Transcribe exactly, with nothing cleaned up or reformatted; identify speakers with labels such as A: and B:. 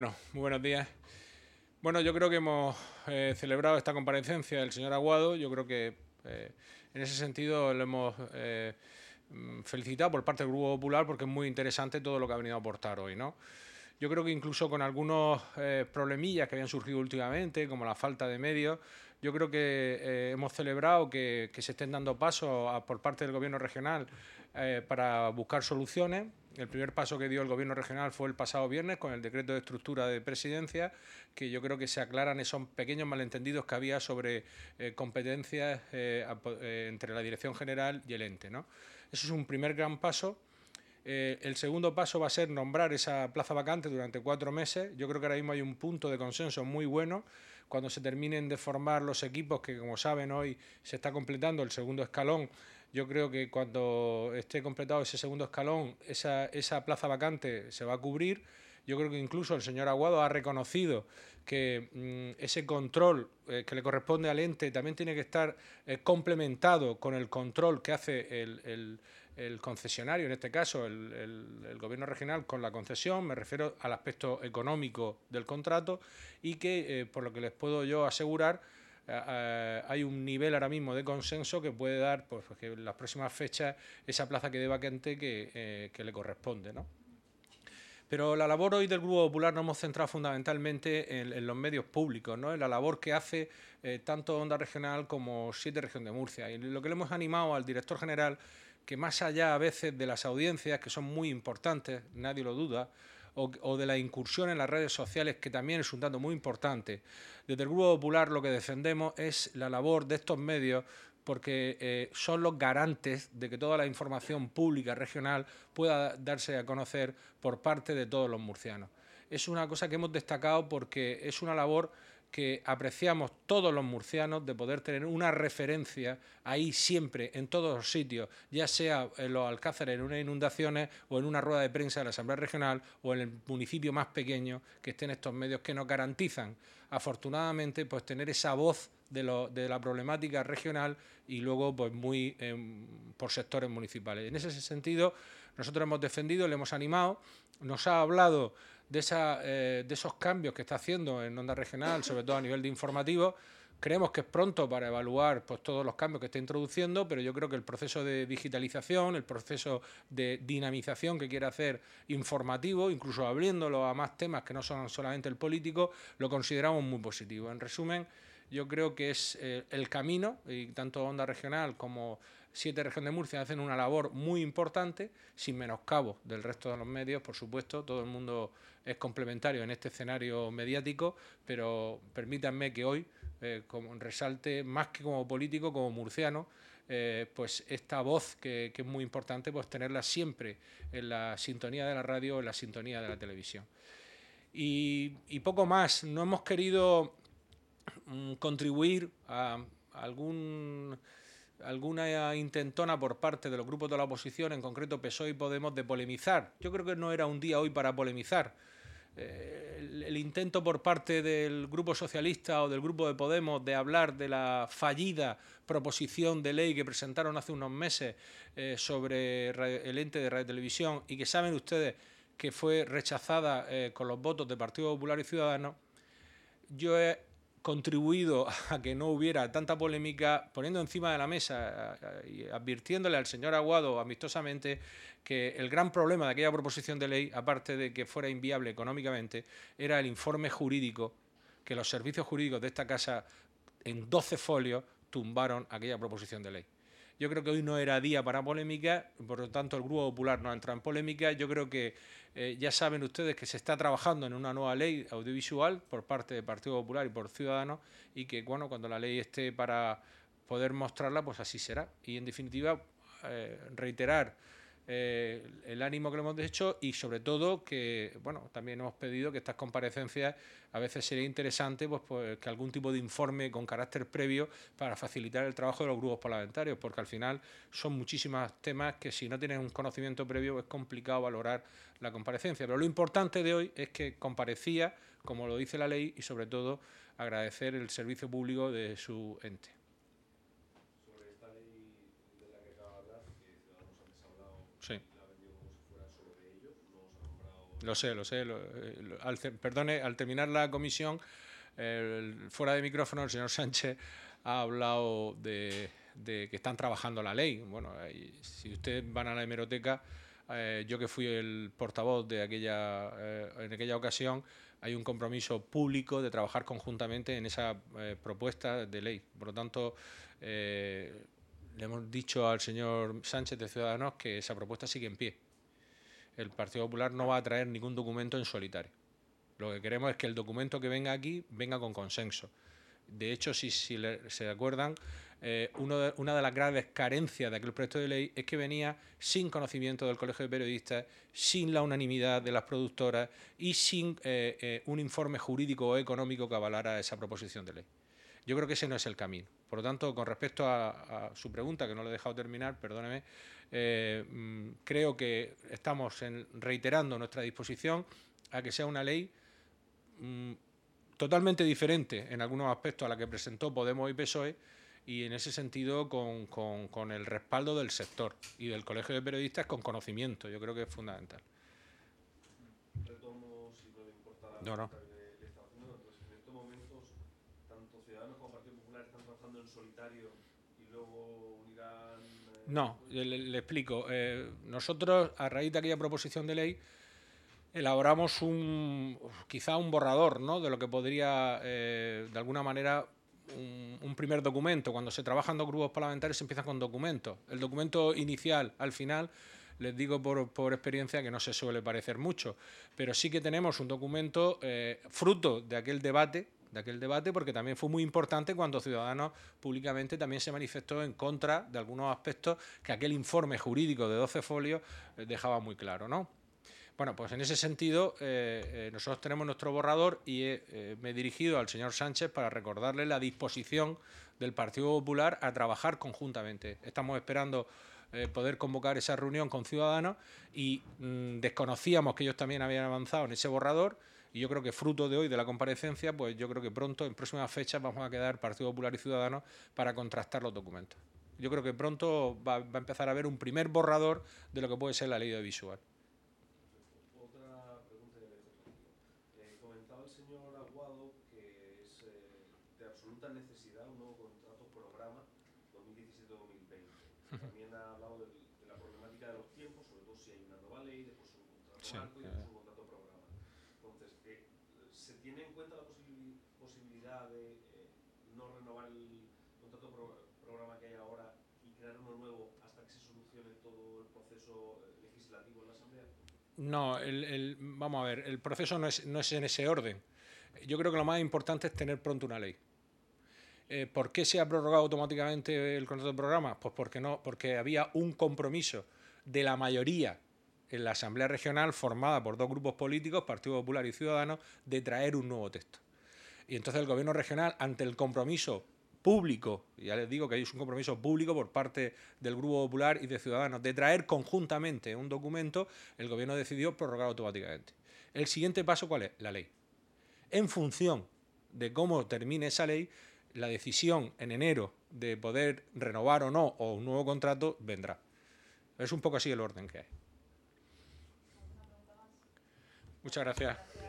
A: Bueno, muy buenos días. Bueno, yo creo que hemos eh, celebrado esta comparecencia del señor Aguado. Yo creo que eh, en ese sentido lo hemos eh, mm, felicitado por parte del Grupo Popular porque es muy interesante todo lo que ha venido a aportar hoy, ¿no? Yo creo que incluso con algunos eh, problemillas que habían surgido últimamente, como la falta de medios, yo creo que eh, hemos celebrado que, que se estén dando pasos a, por parte del Gobierno regional eh, para buscar soluciones. El primer paso que dio el Gobierno regional fue el pasado viernes con el decreto de estructura de presidencia, que yo creo que se aclaran esos pequeños malentendidos que había sobre eh, competencias eh, eh, entre la Dirección General y el ente, ¿no? Eso es un primer gran paso. Eh, el segundo paso va a ser nombrar esa plaza vacante durante cuatro meses. Yo creo que ahora mismo hay un punto de consenso muy bueno. Cuando se terminen de formar los equipos, que como saben hoy se está completando el segundo escalón, yo creo que cuando esté completado ese segundo escalón, esa, esa plaza vacante se va a cubrir. Yo creo que incluso el señor Aguado ha reconocido que mmm, ese control eh, que le corresponde al ente también tiene que estar eh, complementado con el control que hace el, el, el concesionario, en este caso el, el, el gobierno regional con la concesión. Me refiero al aspecto económico del contrato y que, eh, por lo que les puedo yo asegurar, Uh, hay un nivel ahora mismo de consenso que puede dar, pues, que en las próximas fechas esa plaza quede vacante que, eh, que le corresponde, ¿no? Pero la labor hoy del Grupo Popular nos hemos centrado fundamentalmente en, en los medios públicos, ¿no? En la labor que hace eh, tanto Onda Regional como Siete Región de Murcia. Y lo que le hemos animado al director general, que más allá a veces de las audiencias, que son muy importantes, nadie lo duda, o, o de la incursión en las redes sociales, que también es un dato muy importante, desde el Grupo Popular lo que defendemos es la labor de estos medios, porque eh, son los garantes de que toda la información pública regional pueda darse a conocer por parte de todos los murcianos. Es una cosa que hemos destacado porque es una labor que apreciamos todos los murcianos, de poder tener una referencia ahí siempre, en todos los sitios, ya sea en los Alcázares, en unas inundaciones, o en una rueda de prensa de la Asamblea Regional, o en el municipio más pequeño, que estén estos medios que nos garantizan, afortunadamente, pues tener esa voz de, lo, de la problemática regional y luego pues muy eh, por sectores municipales. En ese sentido, nosotros hemos defendido, le hemos animado, nos ha hablado de, esa, eh, de esos cambios que está haciendo en Onda Regional, sobre todo a nivel de informativo. Creemos que es pronto para evaluar pues, todos los cambios que está introduciendo, pero yo creo que el proceso de digitalización, el proceso de dinamización que quiere hacer informativo, incluso abriéndolo a más temas que no son solamente el político, lo consideramos muy positivo. En resumen, yo creo que es eh, el camino, y tanto Onda Regional como Siete Región de Murcia hacen una labor muy importante, sin menoscabo del resto de los medios, por supuesto, todo el mundo es complementario en este escenario mediático, pero permítanme que hoy eh, como resalte, más que como político, como murciano, eh, pues esta voz que, que es muy importante, pues tenerla siempre en la sintonía de la radio, en la sintonía de la televisión. Y, y poco más, no hemos querido mm, contribuir a algún alguna intentona por parte de los grupos de la oposición, en concreto P S O E y Podemos, de polemizar. Yo creo que no era un día hoy para polemizar. Eh, el, el intento por parte del Grupo Socialista o del Grupo de Podemos de hablar de la fallida proposición de ley que presentaron hace unos meses eh, sobre el ente de Radio y Televisión, y que saben ustedes que fue rechazada eh, con los votos de Partido Popular y Ciudadanos, yo he contribuido a que no hubiera tanta polémica, poniendo encima de la mesa y advirtiéndole al señor Aguado amistosamente que el gran problema de aquella proposición de ley, aparte de que fuera inviable económicamente, era el informe jurídico, que los servicios jurídicos de esta casa en doce folios tumbaron aquella proposición de ley. Yo creo que hoy no era día para polémica, por lo tanto el Grupo Popular no ha entrado en polémica. Yo creo que eh, ya saben ustedes que se está trabajando en una nueva ley audiovisual por parte del Partido Popular y por Ciudadanos, y que bueno, cuando la ley esté para poder mostrarla, pues así será. Y en definitiva, eh, reiterar eh, el ánimo que le hemos hecho, y sobre todo que, bueno, también hemos pedido que estas comparecencias a veces sería interesante pues, pues que algún tipo de informe con carácter previo para facilitar el trabajo de los grupos parlamentarios, porque al final son muchísimos temas que si no tienen un conocimiento previo es complicado valorar la comparecencia. Pero lo importante de hoy es que comparecía, como lo dice la ley, y sobre todo agradecer el servicio público de su ente. Sí. Lo sé, lo sé. Lo, lo, al, perdone, al terminar la comisión, el, fuera de micrófono, el señor Sánchez ha hablado de, de que están trabajando la ley. Bueno, si ustedes van a la hemeroteca, eh, yo que fui el portavoz de aquella, eh, en aquella ocasión, hay un compromiso público de trabajar conjuntamente en esa eh, propuesta de ley. Por lo tanto, eh, le hemos dicho al señor Sánchez de Ciudadanos que esa propuesta sigue en pie. El Partido Popular no va a traer ningún documento en solitario. Lo que queremos es que el documento que venga aquí venga con consenso. De hecho, si, si le, se acuerdan, eh, uno de, una de las graves carencias de aquel proyecto de ley es que venía sin conocimiento del Colegio de Periodistas, sin la unanimidad de las productoras y sin eh, eh, un informe jurídico o económico que avalara esa proposición de ley. Yo creo que ese no es el camino. Por lo tanto, con respecto a, a su pregunta, que no le he dejado terminar, perdóneme, eh, creo que estamos en, reiterando nuestra disposición a que sea una ley mmm, totalmente diferente en algunos aspectos a la que presentó Podemos y P S O E, y en ese sentido con, con, con el respaldo del sector y del Colegio de Periodistas con conocimiento. Yo creo que es fundamental.
B: Retomo, si no le importa la
A: no, no.
B: que le está haciendo. Entonces, en estos momentos, tanto Ciudadanos como Partido Popular están trabajando en solitario y luego unirán... Eh,
A: no, le, le explico. Eh, nosotros, a raíz de aquella proposición de ley, elaboramos un, quizá un borrador, ¿no?, de lo que podría, eh, de alguna manera, un, un primer documento. Cuando se trabajan dos grupos parlamentarios se empieza con documentos. El documento inicial, al final, les digo por, por experiencia que no se suele parecer mucho, pero sí que tenemos un documento eh, fruto de aquel debate, de aquel debate, porque también fue muy importante cuando Ciudadanos públicamente también se manifestó en contra de algunos aspectos que aquel informe jurídico de doce folios eh, dejaba muy claro, ¿no? Bueno, pues en ese sentido eh, eh, nosotros tenemos nuestro borrador y eh, eh, me he dirigido al señor Sánchez para recordarle la disposición del Partido Popular a trabajar conjuntamente. Estamos esperando eh, poder convocar esa reunión con Ciudadanos y mmm, desconocíamos que ellos también habían avanzado en ese borrador y yo creo que fruto de hoy de la comparecencia, pues yo creo que pronto, en próximas fechas, vamos a quedar Partido Popular y Ciudadanos para contrastar los documentos. Yo creo que pronto va, va a empezar a haber un primer borrador de lo que puede ser la ley audiovisual.
B: Señor Aguado, que es eh, de absoluta necesidad un nuevo contrato programa dos mil diecisiete dos mil veinte. También ha hablado de, de la problemática de los tiempos, sobre todo si hay una nueva ley, después un contrato
A: Sí,
B: marco y
A: eh.
B: después un contrato programa. Entonces, eh, ¿se tiene en cuenta la posibil posibilidad de eh, no renovar el contrato pro programa que hay ahora y crear uno nuevo hasta que se solucione todo el proceso legislativo en la Asamblea?
A: No, el, el, vamos a ver, el proceso no es, no es en ese orden. Yo creo que lo más importante es tener pronto una ley. Eh, ¿Por qué se ha prorrogado automáticamente el contrato de programa? Pues porque, no, porque había un compromiso de la mayoría en la Asamblea Regional formada por dos grupos políticos, Partido Popular y Ciudadanos, de traer un nuevo texto. Y entonces el Gobierno regional, ante el compromiso público, ya les digo que hay un compromiso público por parte del Grupo Popular y de Ciudadanos, de traer conjuntamente un documento, el Gobierno decidió prorrogar automáticamente. ¿El siguiente paso cuál es? La ley. En función de cómo termine esa ley, la decisión en enero de poder renovar o no o un nuevo contrato vendrá. Es un poco así el orden que hay. Muchas gracias.